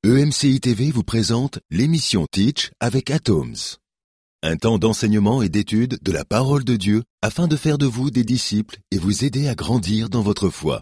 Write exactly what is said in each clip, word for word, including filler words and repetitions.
E M C I T V vous présente l'émission Teach avec Atoms. Un temps d'enseignement et d'étude de la parole de Dieu afin de faire de vous des disciples et vous aider à grandir dans votre foi.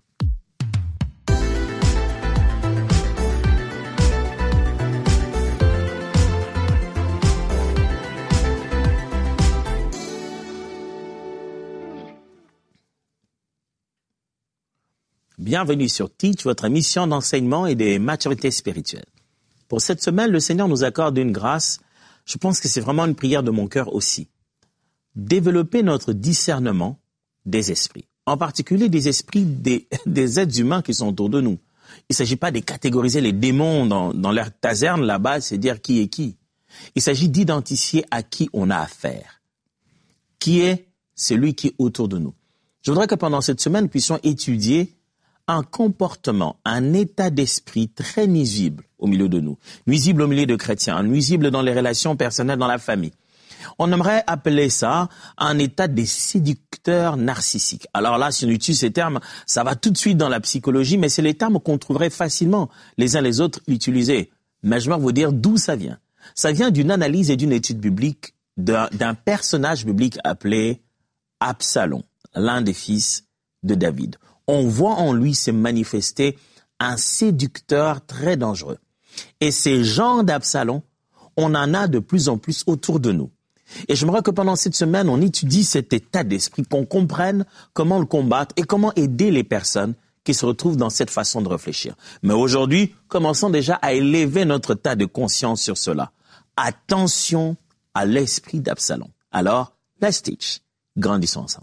Bienvenue sur Teach, votre émission d'enseignement et de maturité spirituelle. Pour cette semaine, le Seigneur nous accorde une grâce. Je pense que c'est vraiment une prière de mon cœur aussi. Développer notre discernement des esprits, en particulier des esprits des, des êtres humains qui sont autour de nous. Il ne s'agit pas de catégoriser les démons dans, dans leur caserne là-bas, c'est dire qui est qui. Il s'agit d'identifier à qui on a affaire. Qui est celui qui est autour de nous. Je voudrais que pendant cette semaine, nous puissions étudier un comportement, un état d'esprit très nuisible au milieu de nous, nuisible au milieu de chrétiens, nuisible dans les relations personnelles, dans la famille. On aimerait appeler ça un état des séducteurs narcissiques. Alors là, si on utilise ces termes, ça va tout de suite dans la psychologie, mais c'est les termes qu'on trouverait facilement les uns les autres utiliser. Mais je vais vous dire d'où ça vient. Ça vient d'une analyse et d'une étude biblique d'un, d'un personnage biblique appelé Absalom, l'un des fils de David. On voit en lui se manifester un séducteur très dangereux. Et ces gens d'Absalom, on en a de plus en plus autour de nous. Et j'aimerais que pendant cette semaine, on étudie cet état d'esprit, qu'on comprenne comment le combattre et comment aider les personnes qui se retrouvent dans cette façon de réfléchir. Mais aujourd'hui, commençons déjà à élever notre état de conscience sur cela. Attention à l'esprit d'Absalom. Alors, let's teach. Grandissons ensemble.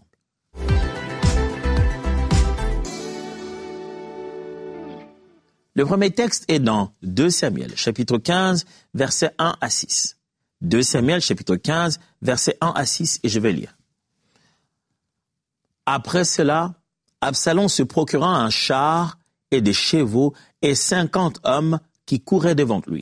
Le premier texte est dans deux Samuel, chapitre quinze, versets un à six. deux Samuel, chapitre quinze, versets un à six, et je vais lire. Après cela, Absalom se procura un char et des chevaux et cinquante hommes qui couraient devant lui.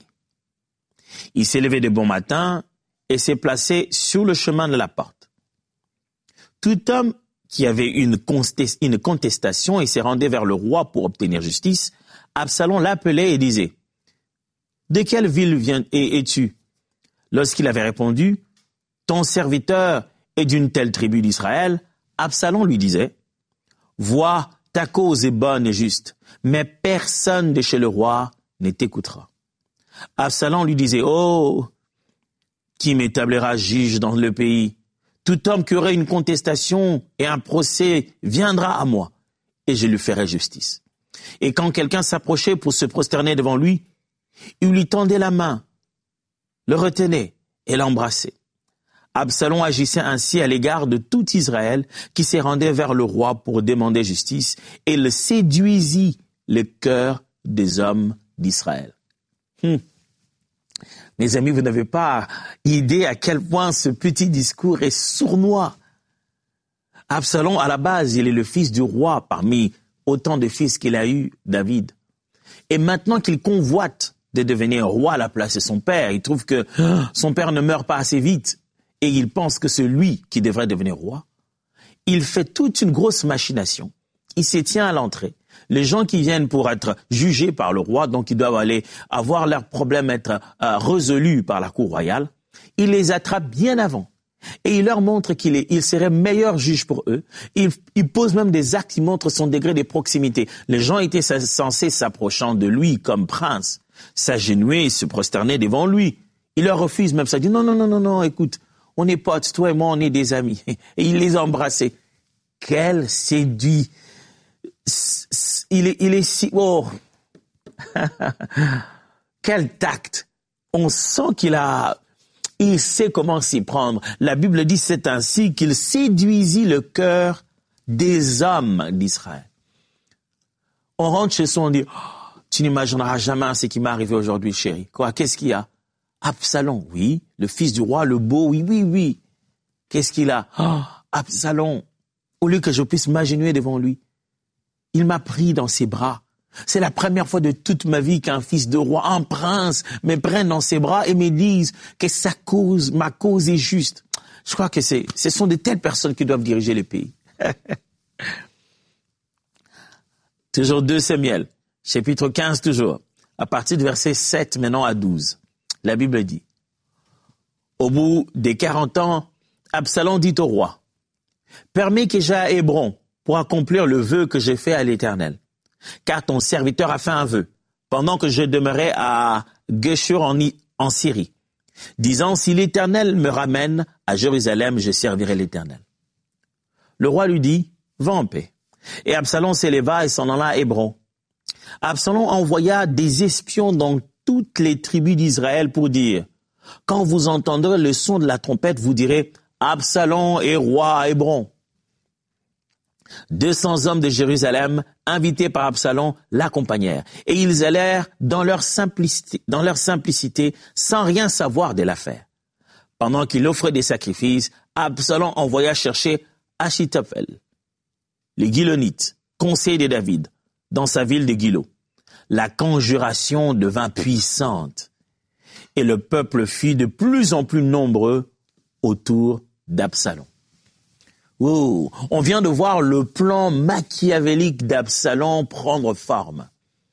Il s'est levé de bon matin et s'est placé sur le chemin de la porte. Tout homme qui avait une contestation et s'est rendu vers le roi pour obtenir justice, Absalom l'appelait et disait « De quelle ville viens, es-tu » Lorsqu'il avait répondu « Ton serviteur est d'une telle tribu d'Israël », Absalom lui disait « Vois, ta cause est bonne et juste, mais personne de chez le roi ne t'écoutera. » Absalom lui disait « Oh, qui m'établira juge dans le pays ? Tout homme qui aurait une contestation et un procès viendra à moi, et je lui ferai justice. » Et quand quelqu'un s'approchait pour se prosterner devant lui, il lui tendait la main, le retenait et l'embrassait. Absalom agissait ainsi à l'égard de tout Israël qui se rendait vers le roi pour demander justice et le séduisit le cœur des hommes d'Israël. Hum. Mes amis, vous n'avez pas idée à quel point ce petit discours est sournois. Absalom, à la base, il est le fils du roi parmi autant de fils qu'il a eu, David. Et maintenant qu'il convoite de devenir roi à la place de son père, il trouve que son père ne meurt pas assez vite et il pense que c'est lui qui devrait devenir roi. Il fait toute une grosse machination. Il se tient à l'entrée. Les gens qui viennent pour être jugés par le roi, donc ils doivent aller avoir leurs problèmes être euh, résolus par la cour royale, il les attrape bien avant. Et il leur montre qu'il est, il serait meilleur juge pour eux. Il, il pose même des actes qui montrent son degré de proximité. Les gens étaient censés s'approchant de lui comme prince, s'agenouiller et se prosterner devant lui. Il leur refuse même ça. Il dit non, non, non, non, non, écoute, on est potes, toi et moi, on est des amis. Et il les embrassait. Quel séduit. Il est, il est si, oh. Quel tact. On sent qu'il a, il sait comment s'y prendre. La Bible dit c'est ainsi qu'il séduisit le cœur des hommes d'Israël. On rentre chez soi, on dit, oh, tu n'imagineras jamais ce qui m'est arrivé aujourd'hui, chérie. Quoi, qu'est-ce qu'il y a? Absalom, oui. Le fils du roi, le beau, oui, oui, oui. Qu'est-ce qu'il a? Oh, Absalom. Au lieu que je puisse m'agenouiller devant lui, il m'a pris dans ses bras. C'est la première fois de toute ma vie qu'un fils de roi, un prince, me prenne dans ses bras et me dise que sa cause, ma cause est juste. Je crois que c'est, ce sont de telles personnes qui doivent diriger les pays. Toujours deux Samuel, chapitre quinze toujours, à partir du verset sept maintenant à douze. La Bible dit, au bout des quarante ans, Absalom dit au roi, « Permets que j'aille à Hébron pour accomplir le vœu que j'ai fait à l'Éternel, car ton serviteur a fait un vœu, pendant que je demeurais à Geshur en, en Syrie, disant, si l'Éternel me ramène à Jérusalem, je servirai l'Éternel. » Le roi lui dit, « Va en paix. » Et Absalom s'éleva et s'en alla à Hébron. Absalom envoya des espions dans toutes les tribus d'Israël pour dire, « Quand vous entendrez le son de la trompette, vous direz, Absalom est roi à Hébron. » Deux cents hommes de Jérusalem, invités par Absalom, l'accompagnèrent, et ils allèrent dans leur simplicité, dans leur simplicité, sans rien savoir de l'affaire. Pendant qu'il offrait des sacrifices, Absalom envoya chercher Achitophel, les Gilonites, conseiller de David, dans sa ville de Gilo. La conjuration devint puissante, et le peuple fut de plus en plus nombreux autour d'Absalom. Oh, on vient de voir le plan machiavélique d'Absalom prendre forme.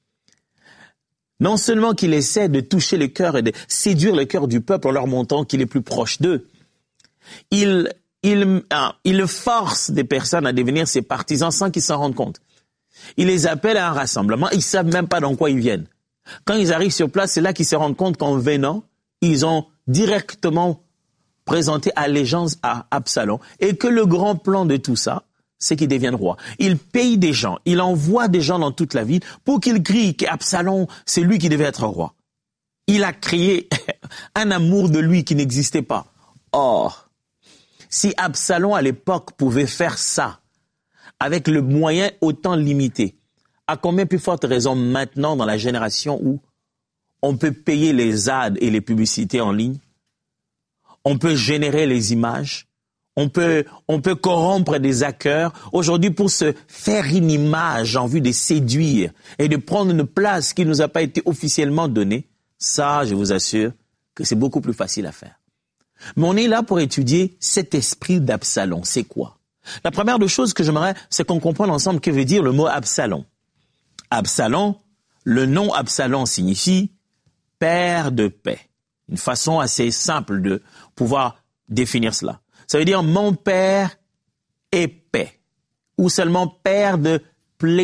Non seulement qu'il essaie de toucher le cœur et de séduire le cœur du peuple en leur montrant qu'il est plus proche d'eux, il, il, il force des personnes à devenir ses partisans sans qu'ils s'en rendent compte. Il les appelle à un rassemblement, ils ne savent même pas dans quoi ils viennent. Quand ils arrivent sur place, c'est là qu'ils se rendent compte qu'en venant, ils ont directement présenté allégeance à Absalom et que le grand plan de tout ça, c'est qu'il devienne roi. Il paye des gens, il envoie des gens dans toute la ville pour qu'ils crient qu'Absalom, c'est lui qui devait être roi. Il a créé un amour de lui qui n'existait pas. Or, si Absalom à l'époque pouvait faire ça, avec le moyen autant limité, à combien plus forte raison maintenant dans la génération où on peut payer les ads et les publicités en ligne, on peut générer les images, on peut, on peut corrompre des hackers. Aujourd'hui, pour se faire une image en vue de séduire et de prendre une place qui ne nous a pas été officiellement donnée, ça, je vous assure que c'est beaucoup plus facile à faire. Mais on est là pour étudier cet esprit d'Absalom. C'est quoi? La première des choses que j'aimerais, c'est qu'on comprenne ensemble que veut dire le mot Absalom. Absalom, le nom Absalom signifie « père de paix ». Une façon assez simple de pouvoir définir cela. Ça veut dire « mon père est paix » ou seulement « père de plénitude »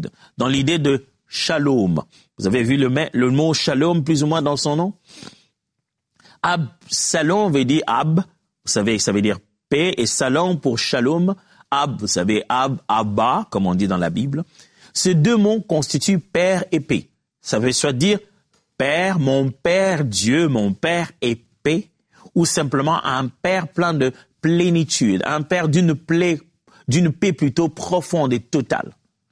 dans l'idée de « shalom ». Vous avez vu le, le mot « shalom » plus ou moins dans son nom? Absalom veut dire « ab », vous savez, ça veut dire « paix » et « salom » pour « shalom ». Ab, vous savez, « ab »,« abba », comme on dit dans la Bible. Ces deux mots constituent « père » et « paix ». Ça veut soit dire « Père, mon Père Dieu, mon Père est paix », ou simplement un Père plein de plénitude, un Père d'une paix, d'une paix plutôt profonde et totale.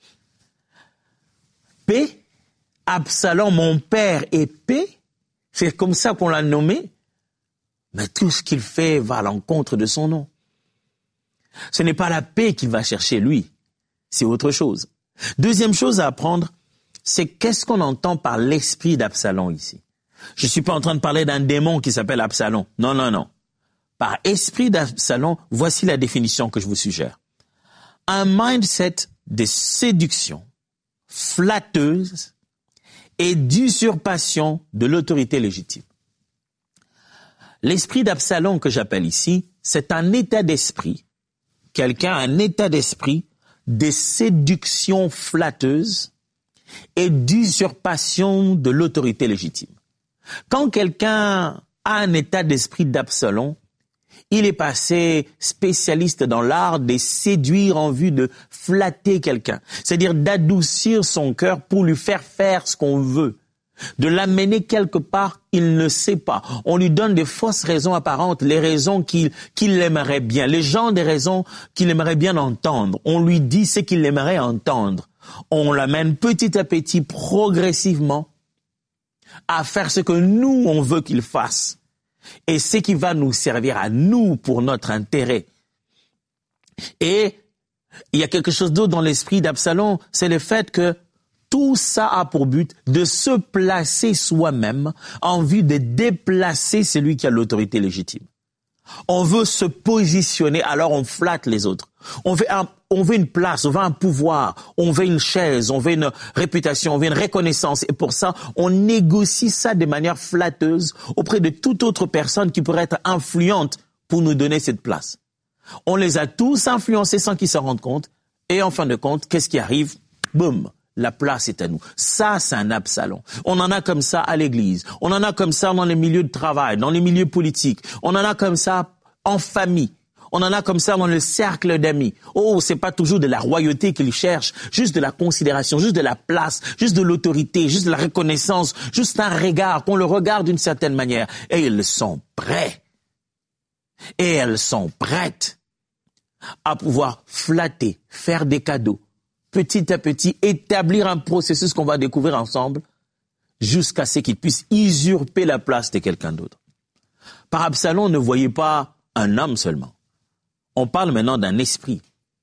Paix, Absalom, mon Père est paix, c'est comme ça qu'on l'a nommé, mais tout ce qu'il fait va à l'encontre de son nom. Ce n'est pas la paix qu'il va chercher, lui, c'est autre chose. Deuxième chose à apprendre, c'est qu'est-ce qu'on entend par l'esprit d'Absalom ici. Je ne suis pas en train de parler d'un démon qui s'appelle Absalom. Non, non, non. Par esprit d'Absalom, voici la définition que je vous suggère. Un mindset de séduction, flatteuse et d'usurpation de l'autorité légitime. L'esprit d'Absalom que j'appelle ici, c'est un état d'esprit, quelqu'un a un état d'esprit de séduction flatteuse et d'usurpation de l'autorité légitime. Quand quelqu'un a un état d'esprit d'Absalom, il est passé spécialiste dans l'art de séduire en vue de flatter quelqu'un, c'est-à-dire d'adoucir son cœur pour lui faire faire ce qu'on veut, de l'amener quelque part, il ne sait pas. On lui donne des fausses raisons apparentes, les raisons qu'il qu'il aimerait bien, les gens des raisons qu'il aimerait bien entendre. On lui dit ce qu'il aimerait entendre. On l'amène petit à petit, progressivement, à faire ce que nous, on veut qu'il fasse. Et ce qui va nous servir à nous pour notre intérêt. Et il y a quelque chose d'autre dans l'esprit d'Absalom, c'est le fait que tout ça a pour but de se placer soi-même en vue de déplacer celui qui a l'autorité légitime. On veut se positionner, alors on flatte les autres. On veut, un, on veut une place, on veut un pouvoir, on veut une chaise, on veut une réputation, on veut une reconnaissance. Et pour ça, on négocie ça de manière flatteuse auprès de toute autre personne qui pourrait être influente pour nous donner cette place. On les a tous influencés sans qu'ils s'en rendent compte. Et en fin de compte, qu'est-ce qui arrive? Boum, la place est à nous. Ça, c'est un Absalom. On en a comme ça à l'église. On en a comme ça dans les milieux de travail, dans les milieux politiques. On en a comme ça en famille. On en a comme ça dans le cercle d'amis. Oh, c'est pas toujours de la royauté qu'ils cherchent, juste de la considération, juste de la place, juste de l'autorité, juste de la reconnaissance, juste un regard, qu'on le regarde d'une certaine manière. Et ils sont prêts. Et elles sont prêtes à pouvoir flatter, faire des cadeaux, petit à petit, établir un processus qu'on va découvrir ensemble, jusqu'à ce qu'ils puissent usurper la place de quelqu'un d'autre. Par Absalom, ne voyez pas un homme seulement. On parle maintenant d'un esprit,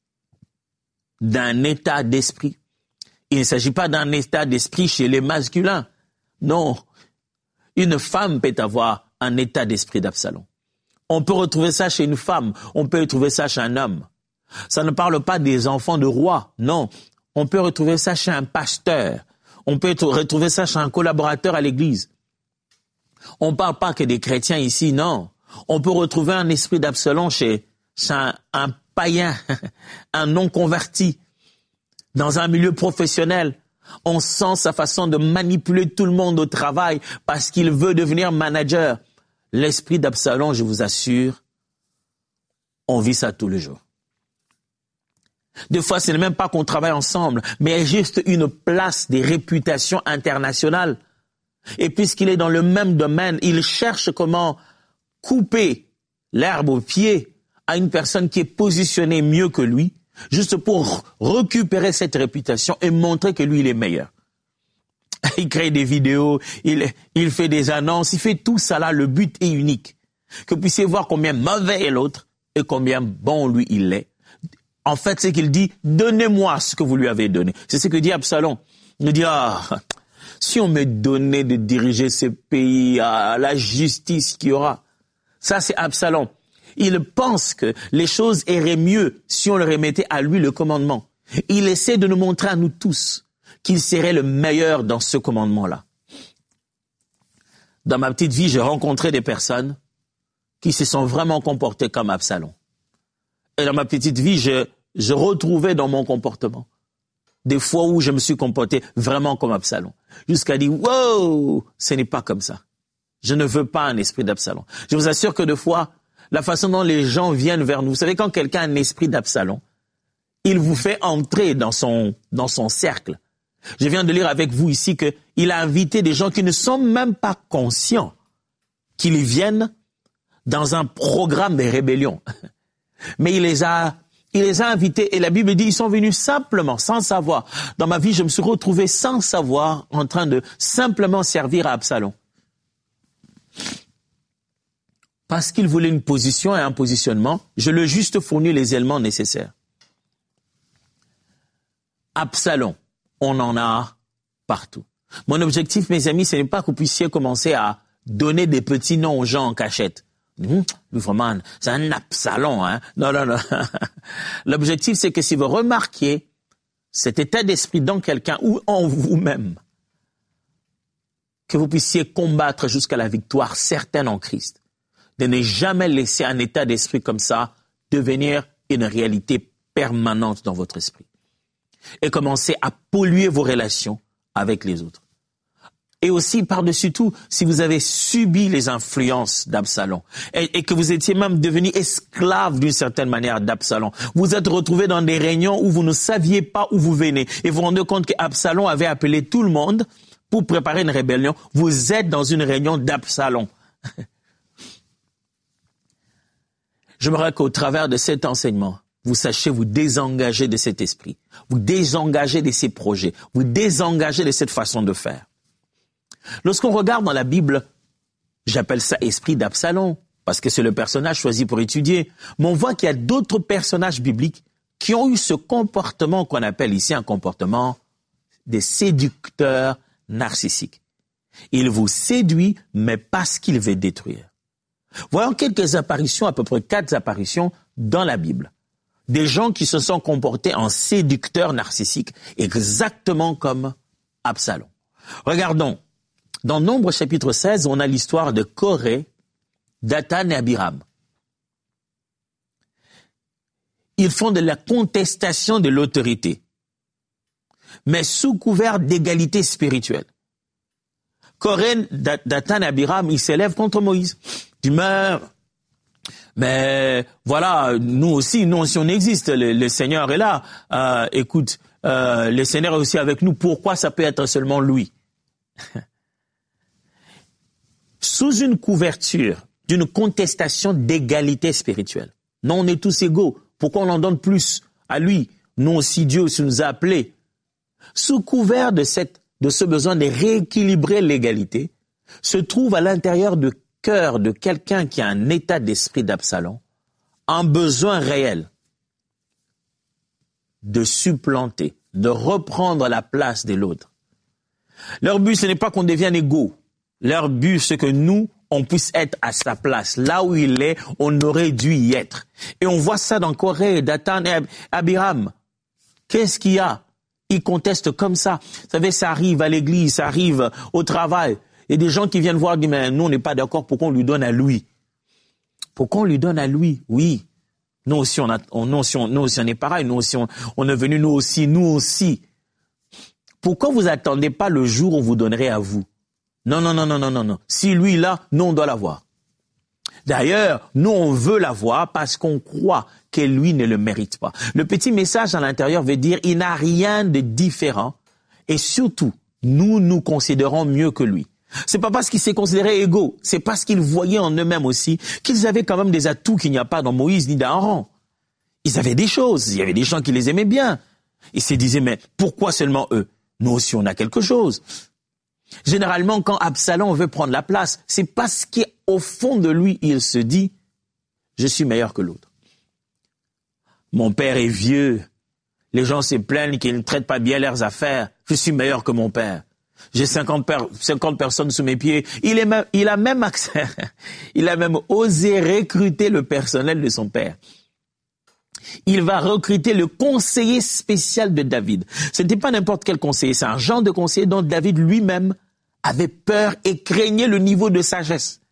d'un état d'esprit. Il ne s'agit pas d'un état d'esprit chez les masculins. Non, une femme peut avoir un état d'esprit d'Absalom. On peut retrouver ça chez une femme, on peut retrouver ça chez un homme. Ça ne parle pas des enfants de rois, non. On peut retrouver ça chez un pasteur, on peut retrouver ça chez un collaborateur à l'église. On ne parle pas que des chrétiens ici, non. On peut retrouver un esprit d'Absalom chez, chez un, un païen, un non-converti, dans un milieu professionnel. On sent sa façon de manipuler tout le monde au travail parce qu'il veut devenir manager. L'esprit d'Absalom, je vous assure, on vit ça tous les jours. Des fois, ce n'est même pas qu'on travaille ensemble, mais juste une place des réputations internationales. Et puisqu'il est dans le même domaine, il cherche comment couper l'herbe au pied à une personne qui est positionnée mieux que lui, juste pour récupérer cette réputation et montrer que lui, il est meilleur. Il crée des vidéos, il, il fait des annonces, il fait tout ça là, le but est unique. Que vous puissiez voir combien mauvais est l'autre et combien bon lui il est. En fait, c'est qu'il dit, donnez-moi ce que vous lui avez donné. C'est ce que dit Absalom. Il dit, ah, si on me donnait de diriger ce pays à la justice qu'il y aura. Ça, c'est Absalom. Il pense que les choses iraient mieux si on leur remettait à lui le commandement. Il essaie de nous montrer à nous tous qu'il serait le meilleur dans ce commandement-là. Dans ma petite vie, j'ai rencontré des personnes qui se sont vraiment comportées comme Absalom. Et dans ma petite vie, je, je retrouvais dans mon comportement des fois où je me suis comporté vraiment comme Absalom. Jusqu'à dire, wow, ce n'est pas comme ça. Je ne veux pas un esprit d'Absalom. Je vous assure que des fois, la façon dont les gens viennent vers nous, vous savez, quand quelqu'un a un esprit d'Absalom, il vous fait entrer dans son, dans son cercle. Je viens de lire avec vous ici qu'il a invité des gens qui ne sont même pas conscients qu'ils viennent dans un programme de rébellion. Mais il les a, il les a invités et la Bible dit ils sont venus simplement, sans savoir. Dans ma vie, je me suis retrouvé sans savoir en train de simplement servir à Absalom. Parce qu'il voulait une position et un positionnement, je lui ai juste fourni les éléments nécessaires. Absalom, on en a partout. Mon objectif, mes amis, ce n'est pas que vous puissiez commencer à donner des petits noms aux gens en cachette. Mmh, vraiment, c'est un Absalom, hein. Non, non, non. L'objectif, c'est que si vous remarquiez cet état d'esprit dans quelqu'un ou en vous-même, que vous puissiez combattre jusqu'à la victoire certaine en Christ. De ne jamais laisser un état d'esprit comme ça devenir une réalité permanente dans votre esprit. Et commencer à polluer vos relations avec les autres. Et aussi, par-dessus tout, si vous avez subi les influences d'Absalom et, et que vous étiez même devenu esclave d'une certaine manière d'Absalom, vous êtes retrouvé dans des réunions où vous ne saviez pas où vous venez et vous vous rendez compte qu'Absalom avait appelé tout le monde pour préparer une rébellion. Vous êtes dans une réunion d'Absalom. Je me rappelle qu'au travers de cet enseignement, vous sachez vous désengager de cet esprit, vous désengager de ces projets, vous désengager de cette façon de faire. Lorsqu'on regarde dans la Bible, j'appelle ça esprit d'Absalom, parce que c'est le personnage choisi pour étudier, mais on voit qu'il y a d'autres personnages bibliques qui ont eu ce comportement qu'on appelle ici un comportement des séducteurs narcissiques. Il vous séduit, mais parce qu'il veut détruire. Voyons quelques apparitions, à peu près quatre apparitions dans la Bible. des gens qui se sont comportés en séducteurs narcissiques, exactement comme Absalom. Regardons, dans Nombre chapitre seize, on a l'histoire de Coré, Dathan et Abiram. Ils font de la contestation de l'autorité, mais sous couvert d'égalité spirituelle. Coré, Dathan et Abiram, ils s'élèvent contre Moïse. Tu meurs. Mais voilà, nous aussi, nous aussi on existe, le, le Seigneur est là. Euh, écoute, euh, le Seigneur est aussi avec nous. Pourquoi ça peut être seulement lui? Sous une couverture d'une contestation d'égalité spirituelle. Non, on est tous égaux. Pourquoi on en donne plus à lui? Nous aussi, Dieu aussi nous a appelés. Sous couvert de cette, de ce besoin de rééquilibrer l'égalité, se trouve à l'intérieur du cœur de quelqu'un qui a un état d'esprit d'Absalom, un besoin réel de supplanter, de reprendre la place de l'autre. Leur but, ce n'est pas qu'on devienne égaux. Leur but, c'est que nous, on puisse être à sa place. Là où il est, on aurait dû y être. Et on voit ça dans Coré, Dathan et Abiram. Qu'est-ce qu'il y a? Ils contestent comme ça. Vous savez, ça arrive à l'église, ça arrive au travail. Il y a des gens qui viennent voir, disent, mais nous, on n'est pas d'accord, pourquoi on lui donne à lui? Pourquoi on lui donne à lui? Oui. Nous aussi, on, a, on, nous aussi, on, nous aussi, on est pareil. Nous aussi, on, on est venu, nous aussi, nous aussi. Pourquoi vous attendez pas le jour où on vous donnerait à vous? Non, non, non, non, non, non, non. Si lui, là, nous, on doit l'avoir. D'ailleurs, nous, on veut l'avoir parce qu'on croit que lui ne le mérite pas. Le petit message à l'intérieur veut dire, il n'a rien de différent. Et surtout, nous nous considérons mieux que lui. C'est pas parce qu'ils s'est considéré égaux, c'est parce qu'ils voyaient en eux-mêmes aussi qu'ils avaient quand même des atouts qu'il n'y a pas dans Moïse ni dans Aaron. Ils avaient des choses, il y avait des gens qui les aimaient bien. Ils se disaient, mais pourquoi seulement eux? Nous aussi, on a quelque chose. Généralement, quand Absalom veut prendre la place, c'est parce qu'au fond de lui, il se dit, je suis meilleur que l'autre. Mon père est vieux. Les gens se plaignent qu'ils ne traitent pas bien leurs affaires. Je suis meilleur que mon père. J'ai cinquante, per- cinquante personnes sous mes pieds. Il, est même, il a même accès, il a même osé recruter le personnel de son père. Il va recruter le conseiller spécial de David. Ce n'était pas n'importe quel conseiller, c'est un genre de conseiller dont David lui-même avait peur et craignait le niveau de sagesse.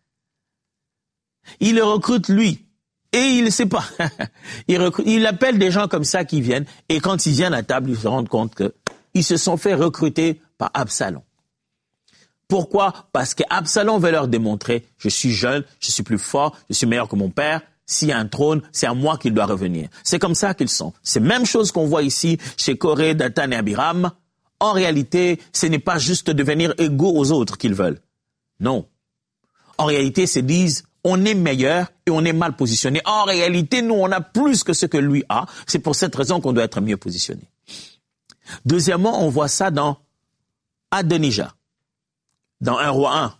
Il le recrute lui, et il ne sait pas. il, recrute, il appelle des gens comme ça qui viennent, et quand ils viennent à table, ils se rendent compte qu'ils se sont fait recruter par Absalom. Pourquoi? Parce qu'Absalom veut leur démontrer, je suis jeune, je suis plus fort, je suis meilleur que mon père. S'il y a un trône, c'est à moi qu'il doit revenir. C'est comme ça qu'ils sont. C'est la même chose qu'on voit ici chez Coré, Dathan et Abiram. En réalité, ce n'est pas juste devenir égaux aux autres qu'ils veulent. Non. En réalité, ils se disent, on est meilleur et on est mal positionné. En réalité, nous, on a plus que ce que lui a. C'est pour cette raison qu'on doit être mieux positionné. Deuxièmement, on voit ça dans Adonijah, dans un roi un.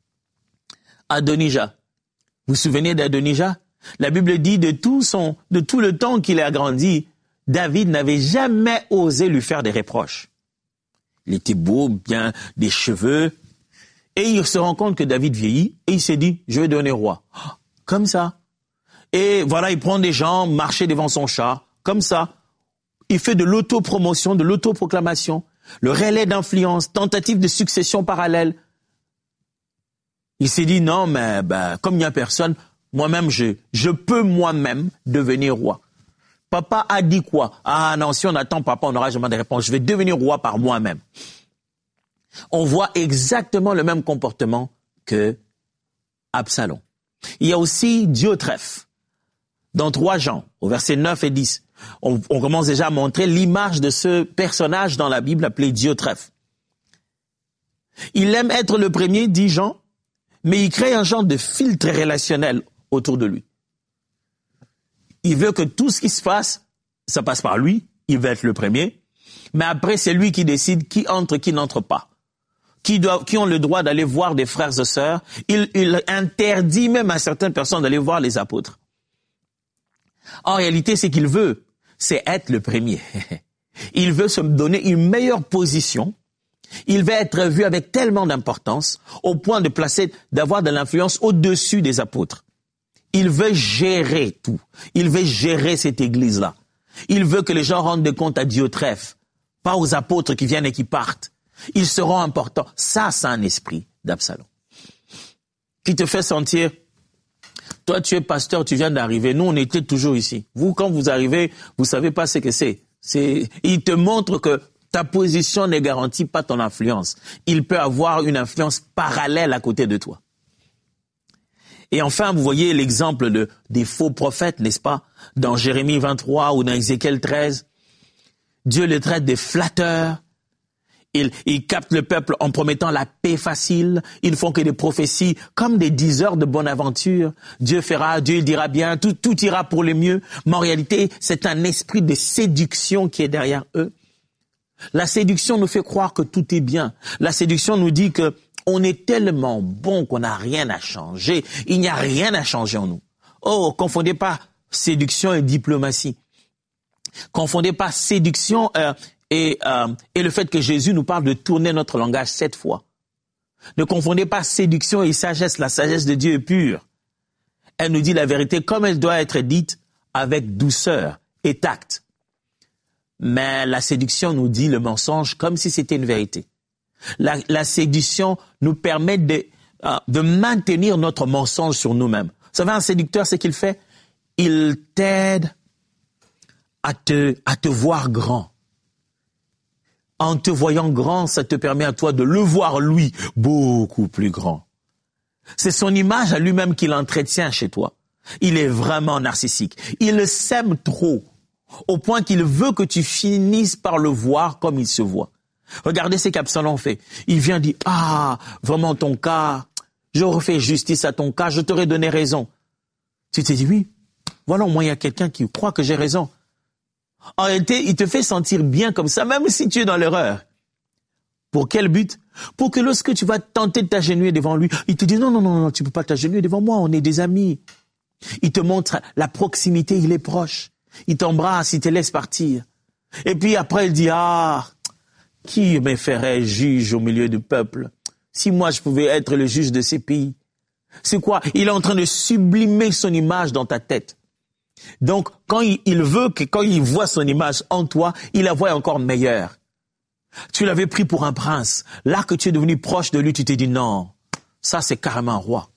Adonijah. Vous vous souvenez d'Adonijah? La Bible dit de tout son, de tout le temps qu'il a grandi, David n'avait jamais osé lui faire des reproches. Il était beau, bien, des cheveux, et il se rend compte que David vieillit, et il s'est dit, je vais devenir roi. Comme ça. Et voilà, il prend des gens, marcher devant son char, comme ça. Il fait de l'autopromotion, de l'autoproclamation, le relais d'influence, tentative de succession parallèle. Il s'est dit, non, mais ben, comme il n'y a personne, moi-même, je, je peux moi-même devenir roi. Papa a dit quoi? Ah non, si on attend papa, on n'aura jamais de réponse. Je vais devenir roi par moi-même. On voit exactement le même comportement que Absalom. Il y a aussi Diotrephe. Dans trois Jean, au verset neuf et dix, on, on commence déjà à montrer l'image de ce personnage dans la Bible appelé Diotrephe. Il aime être le premier, dit Jean, mais il crée un genre de filtre relationnel autour de lui. Il veut que tout ce qui se passe, ça passe par lui, il veut être le premier, mais après c'est lui qui décide qui entre, qui n'entre pas. Qui, doit, qui ont le droit d'aller voir des frères et sœurs. Il, il interdit même à certaines personnes d'aller voir les apôtres. En réalité, ce qu'il veut, c'est être le premier. Il veut se donner une meilleure position. Il veut être vu avec tellement d'importance au point de placer, d'avoir de l'influence au-dessus des apôtres. Il veut gérer tout. Il veut gérer cette église-là. Il veut que les gens rendent des comptes à Diotrephe, pas aux apôtres qui viennent et qui partent. Ils seront importants. Ça, c'est un esprit d'Absalom qui te fait sentir, toi, tu es pasteur, tu viens d'arriver. Nous, on était toujours ici. Vous, quand vous arrivez, vous savez pas ce que c'est. C'est, il te montre que ta position ne garantit pas ton influence. Il peut avoir une influence parallèle à côté de toi. Et enfin, vous voyez l'exemple de, des faux prophètes, n'est-ce pas? Dans Jérémie vingt-trois ou dans Ézéchiel treize, Dieu les traite des flatteurs. Ils, ils captent le peuple en promettant la paix facile. Ils font que des prophéties comme des diseurs de bonne aventure. Dieu fera, Dieu dira bien, tout, tout ira pour le mieux. Mais en réalité, c'est un esprit de séduction qui est derrière eux. La séduction nous fait croire que tout est bien. La séduction nous dit que on est tellement bon qu'on n'a rien à changer. Il n'y a rien à changer en nous. Oh, confondez pas séduction et diplomatie. Confondez pas séduction euh, et, euh, et le fait que Jésus nous parle de tourner notre langage sept fois. Ne confondez pas séduction et sagesse. La sagesse de Dieu est pure. Elle nous dit la vérité comme elle doit être dite, avec douceur et tact. Mais la séduction nous dit le mensonge comme si c'était une vérité. La, la séduction nous permet de, euh, de maintenir notre mensonge sur nous-mêmes. Vous savez, un séducteur, c'est qu'il fait, il t'aide à te, à te voir grand. En te voyant grand, ça te permet à toi de le voir lui beaucoup plus grand. C'est son image à lui-même qu'il entretient chez toi. Il est vraiment narcissique. Il s'aime trop, au point qu'il veut que tu finisses par le voir comme il se voit. Regardez ce qu'Absalom fait. Il vient dire, ah, vraiment ton cas, j'aurais fait justice à ton cas, je t'aurais donné raison. Tu te dis, oui, voilà, au moins il y a quelqu'un qui croit que j'ai raison. En réalité, il te fait sentir bien comme ça, même si tu es dans l'erreur. Pour quel but? Pour que lorsque tu vas tenter de t'agenouiller devant lui, il te dit, non, non, non, non, tu peux pas t'agenouiller devant moi, on est des amis. Il te montre la proximité, il est proche. Il t'embrasse, il te laisse partir. Et puis après, il dit, ah, qui me ferait juge au milieu du peuple? Si moi je pouvais être le juge de ces pays. C'est quoi? Il est en train de sublimer son image dans ta tête. Donc, quand il, il veut que, quand il voit son image en toi, il la voit encore meilleure. Tu l'avais pris pour un prince. Là que tu es devenu proche de lui, tu t'es dit non, ça c'est carrément un roi.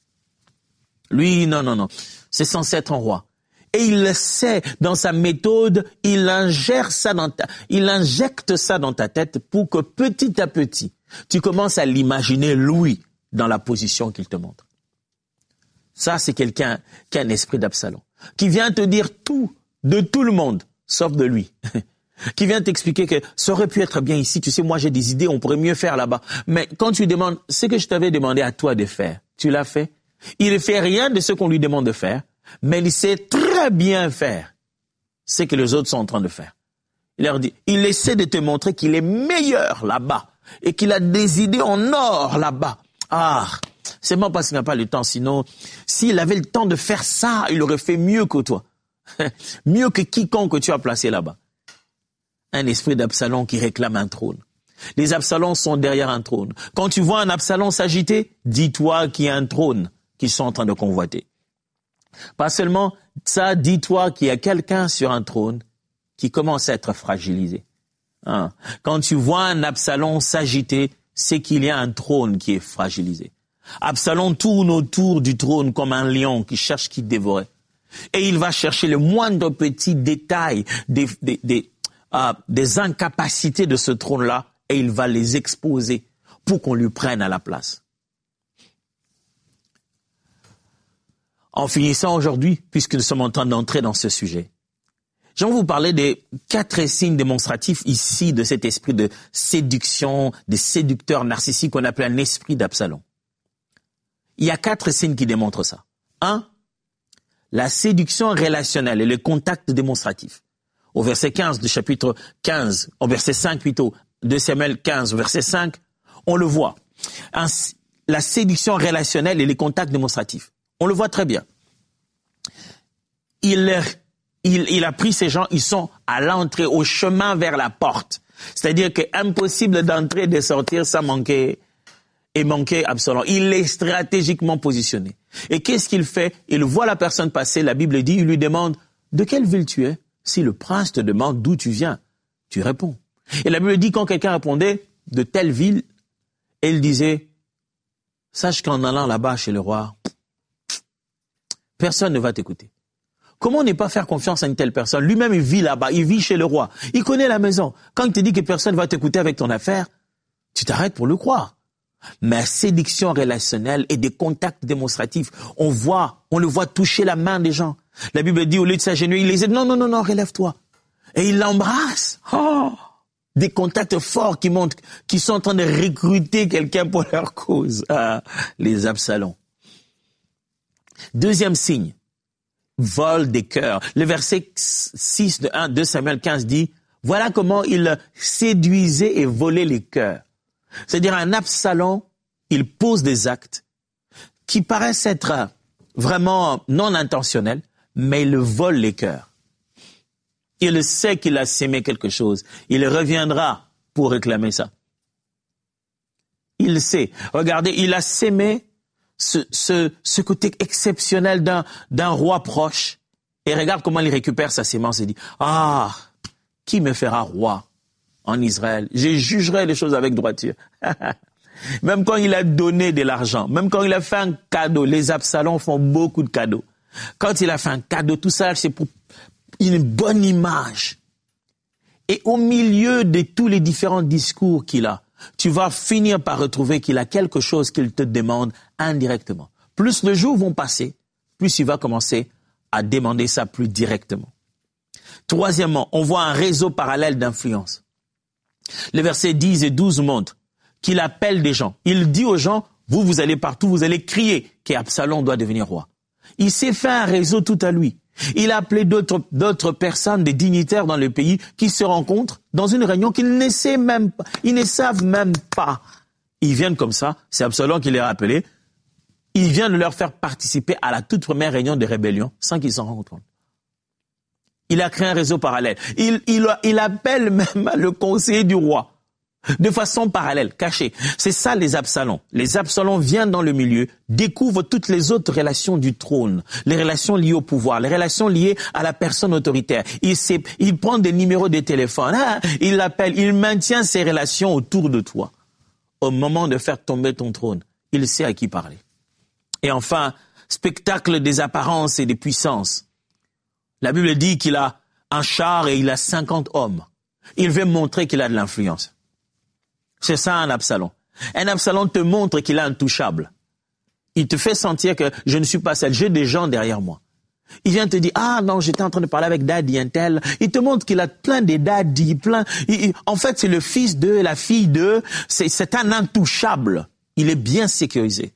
Lui, non, non, non, c'est censé être un roi. Et il le sait, dans sa méthode, il ingère ça dans ta, il injecte ça dans ta tête pour que petit à petit, tu commences à l'imaginer lui dans la position qu'il te montre. Ça, c'est quelqu'un qui a un esprit d'Absalom, qui vient te dire tout de tout le monde, sauf de lui. Qui vient t'expliquer que ça aurait pu être bien ici, tu sais, moi j'ai des idées, on pourrait mieux faire là-bas. Mais quand tu lui demandes ce que je t'avais demandé à toi de faire, tu l'as fait. Il ne fait rien de ce qu'on lui demande de faire, mais il sait très bien faire ce que les autres sont en train de faire. Il leur dit, il essaie de te montrer qu'il est meilleur là-bas et qu'il a des idées en or là-bas. Ah, c'est bon parce qu'il n'a pas le temps, sinon, s'il avait le temps de faire ça, il aurait fait mieux que toi. Mieux que quiconque que tu as placé là-bas. Un esprit d'Absalom qui réclame un trône. Les Absaloms sont derrière un trône. Quand tu vois un Absalom s'agiter, dis-toi qu'il y a un trône qu'ils sont en train de convoiter. Pas seulement ça, dis-toi qu'il y a quelqu'un sur un trône qui commence à être fragilisé. Hein? Quand tu vois un Absalom s'agiter, c'est qu'il y a un trône qui est fragilisé. Absalom tourne autour du trône comme un lion qui cherche qui dévorer. Et il va chercher le moindre petit détail des, des, des, euh, des incapacités de ce trône-là et il va les exposer pour qu'on lui prenne à la place. En finissant aujourd'hui, puisque nous sommes en train d'entrer dans ce sujet, je vais vous parler des quatre signes démonstratifs ici de cet esprit de séduction, des séducteurs narcissiques qu'on appelle un esprit d'Absalom. Il y a quatre signes qui démontrent ça. Un, la séduction relationnelle et le contact démonstratif. Au verset quinze du chapitre quinze, au verset cinq plutôt, de Samuel quinze, au verset cinq, on le voit. Un, la séduction relationnelle et les contacts démonstratifs. On le voit très bien. Il, il, il a pris ces gens, ils sont à l'entrée, au chemin vers la porte. C'est-à-dire que impossible d'entrer et de sortir sans manquer, et manquer Absalom. Il est stratégiquement positionné. Et qu'est-ce qu'il fait? Il voit la personne passer, la Bible dit, il lui demande, de quelle ville tu es? Si le prince te demande d'où tu viens, tu réponds. Et la Bible dit quand quelqu'un répondait de telle ville, il disait, sache qu'en allant là-bas chez le roi, personne ne va t'écouter. Comment ne pas faire confiance à une telle personne? Lui-même, il vit là-bas, il vit chez le roi. Il connaît la maison. Quand il te dit que personne ne va t'écouter avec ton affaire, tu t'arrêtes pour le croire. Mais séduction relationnelle et des contacts démonstratifs, on voit, on le voit toucher la main des gens. La Bible dit, au lieu de s'agenouiller, il les aide, non, non, non, non, relève-toi. Et il l'embrasse. Oh! Des contacts forts qui montrent qu'ils sont en train de recruter quelqu'un pour leur cause. Ah, les Absalons. Deuxième signe, vol des cœurs. Le verset six de un de Samuel quinze dit, voilà comment il séduisait et volait les cœurs. C'est-à-dire un Absalom, il pose des actes qui paraissent être vraiment non intentionnels, mais il vole les cœurs. Il sait qu'il a sémé quelque chose. Il reviendra pour réclamer ça. Il sait. Regardez, il a sémé ce, ce, ce côté exceptionnel d'un, d'un roi proche. Et regarde comment il récupère sa sémence et dit, ah, qui me fera roi en Israël? Je jugerai les choses avec droiture. Même quand il a donné de l'argent, même quand il a fait un cadeau, les Absalons font beaucoup de cadeaux. Quand il a fait un cadeau, tout ça, c'est pour une bonne image. Et au milieu de tous les différents discours qu'il a, tu vas finir par retrouver qu'il a quelque chose qu'il te demande indirectement. Plus les jours vont passer, plus il va commencer à demander ça plus directement. Troisièmement, on voit un réseau parallèle d'influence. Les versets dix et douze montrent qu'il appelle des gens. Il dit aux gens, vous, vous allez partout, vous allez crier qu'Absalom doit devenir roi. Il s'est fait un réseau tout à lui. Il a appelé d'autres, d'autres personnes, des dignitaires dans le pays, qui se rencontrent dans une réunion qu'ils ne savent même pas. Ils ne savent même pas. Ils viennent comme ça, c'est Absalom qui les a appelés. Il vient de leur faire participer à la toute première réunion de rébellion, sans qu'ils s'en rendent compte. Il a créé un réseau parallèle. Il, il, il appelle même le conseiller du roi. De façon parallèle, cachée. C'est ça les Absalons. Les Absalons viennent dans le milieu, découvrent toutes les autres relations du trône, les relations liées au pouvoir, les relations liées à la personne autoritaire. Il, sait, il prend des numéros de téléphone, ah, il l'appelle, il maintient ses relations autour de toi. Au moment de faire tomber ton trône, il sait à qui parler. Et enfin, spectacle des apparences et des puissances. La Bible dit qu'il a un char et il a cinquante hommes. Il veut montrer qu'il a de l'influence. C'est ça un Absalom. Un Absalom te montre qu'il est intouchable. Il te fait sentir que je ne suis pas seul, j'ai des gens derrière moi. Il vient te dire, ah non, j'étais en train de parler avec Daddy un tel. Il te montre qu'il a plein de Daddy, plein. Il, il, en fait, c'est le fils d'eux, la fille d'eux. C'est, c'est un intouchable. Il est bien sécurisé.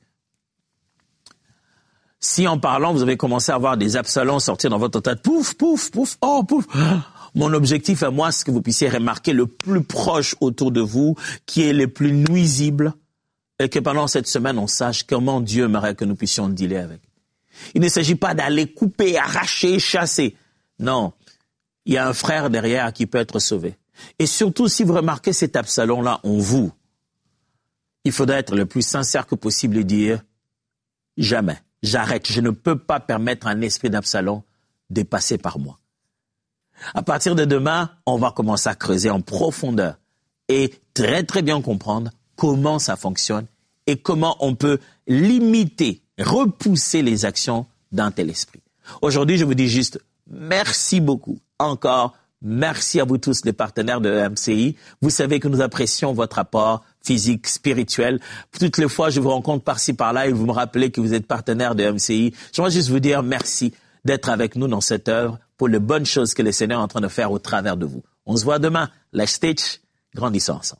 Si en parlant, vous avez commencé à voir des Absaloms sortir dans votre tête, pouf, pouf, pouf, oh, pouf. Mon objectif à moi, c'est que vous puissiez remarquer le plus proche autour de vous, qui est le plus nuisible, et que pendant cette semaine, on sache comment Dieu aimerait que nous puissions dealer avec. Il ne s'agit pas d'aller couper, arracher, chasser. Non, il y a un frère derrière qui peut être sauvé. Et surtout, si vous remarquez cet Absalom-là en vous, il faudrait être le plus sincère que possible et dire, jamais, j'arrête, je ne peux pas permettre à un esprit d'Absalom de passer par moi. À partir de demain, on va commencer à creuser en profondeur et très très bien comprendre comment ça fonctionne et comment on peut limiter, repousser les actions d'un tel esprit. Aujourd'hui, je vous dis juste merci beaucoup. Encore, merci à vous tous les partenaires de E M C I. Vous savez que nous apprécions votre apport physique, spirituel. Toutes les fois, je vous rencontre par-ci, par-là et vous me rappelez que vous êtes partenaire de E M C I. J'aimerais juste vous dire merci d'être avec nous dans cette œuvre pour les bonnes choses que le Seigneur est en train de faire au travers de vous. On se voit demain. Let's teach, grandissons ensemble.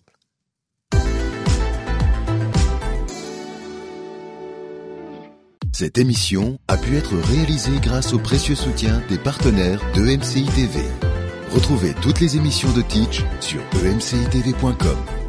Cette émission a pu être réalisée grâce au précieux soutien des partenaires de E M C I T V. Retrouvez toutes les émissions de Teach sur e m c i t v point com.